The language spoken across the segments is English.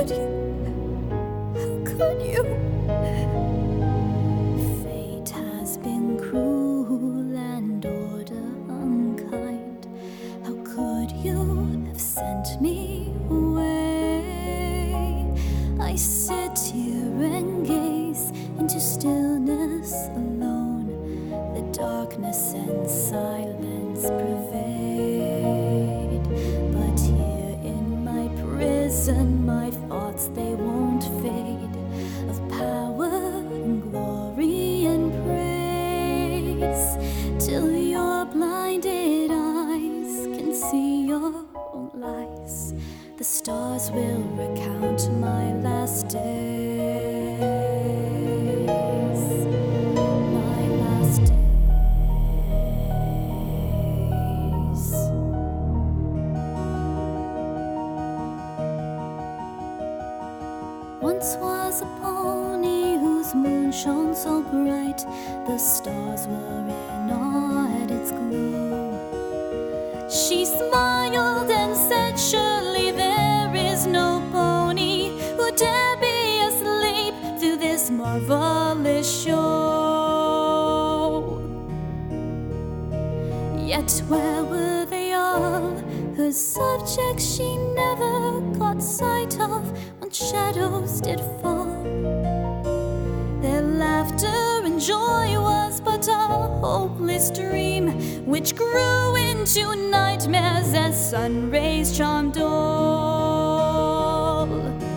could you? How could you? Fate has been cruel and order unkind. How could you have sent me away? I sit here and gaze into stillness alone. The darkness and silence pervade. But here in my prison, my thoughts, they won't fade, of power and glory and praise, till your blinded eyes can see your own lies. The stars will recount my last days, my last days. Once was a pony whose moon shone so bright, the stars were in awe at its glow. She smiled and said, surely there is no pony who dare be asleep through this marvelous show. Yet where were they all? Her subjects she never caught sight of when shadows did fall. Their laughter and joy was but a hopeless dream, which grew into nightmares as sun rays charmed all.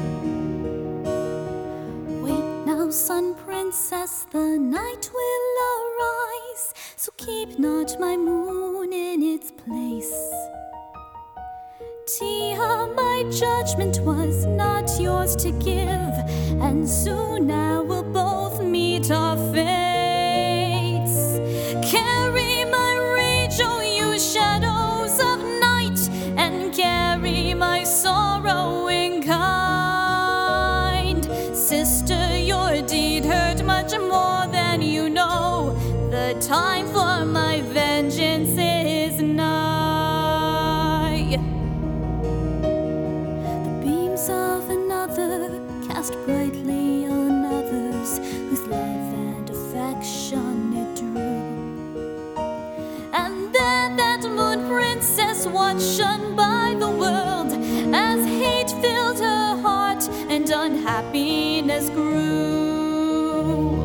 Wait now, sun princess, the night will arise, so keep not my moon in its place. Tia, my judgment was not yours to give, and soon now we'll both meet our fates. Carry my rage, oh you shadows of night, and carry my sorrow in kind. Sister, your deed hurt much more than you know. The time for my vengeance is nigh. Of another cast brightly on others, whose love and affection it drew. And there that moon princess watched shone by the world, as hate filled her heart and unhappiness grew.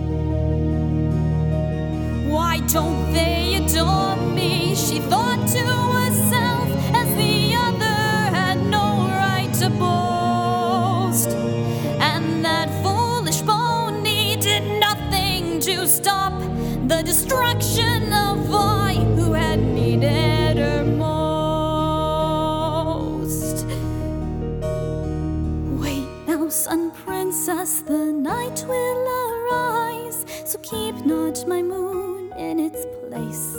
Why don't they adore me? She thought to herself, as the other had no right to boast. And that foolish pony did nothing to stop the destruction of I who had needed her most. Wait now, sun princess, the night will arise, so keep not my moon in its place.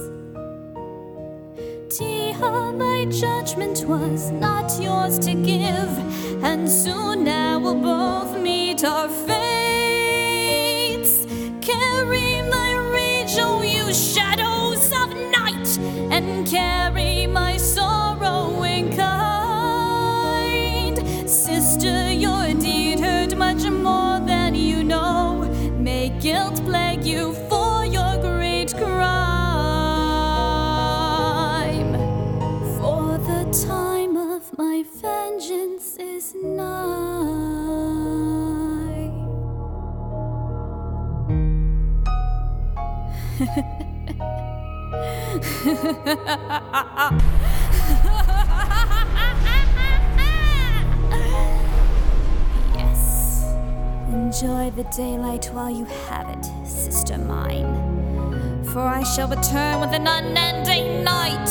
Tia, my judgment was not yours to give, and soon now we'll both meet our fates. Carry my rage, oh you shadows of night, and carry my sorrow in kind. Sister, your deed hurt much more than you know. May guilt plague you for your great crime, for the time of my vengeance is nigh. Yes, enjoy the daylight while you have it, sister mine, for I shall return with an unending night.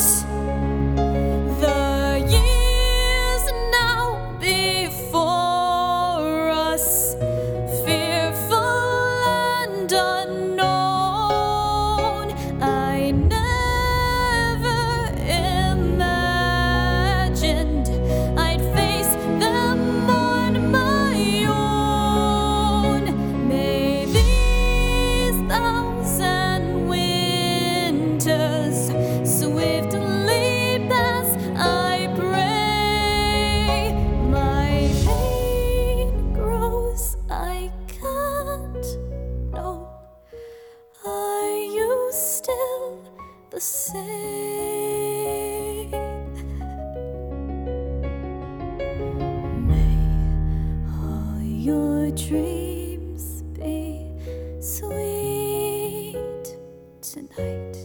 The years now before us, fearful and unknown, I never imagined I'd face them on my own. May these thousand winters swiftly say. May all your dreams be sweet tonight,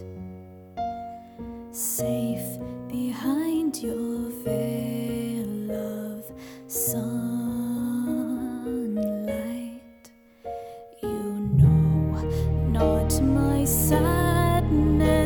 safe behind your veil of sunlight. You know not my sadness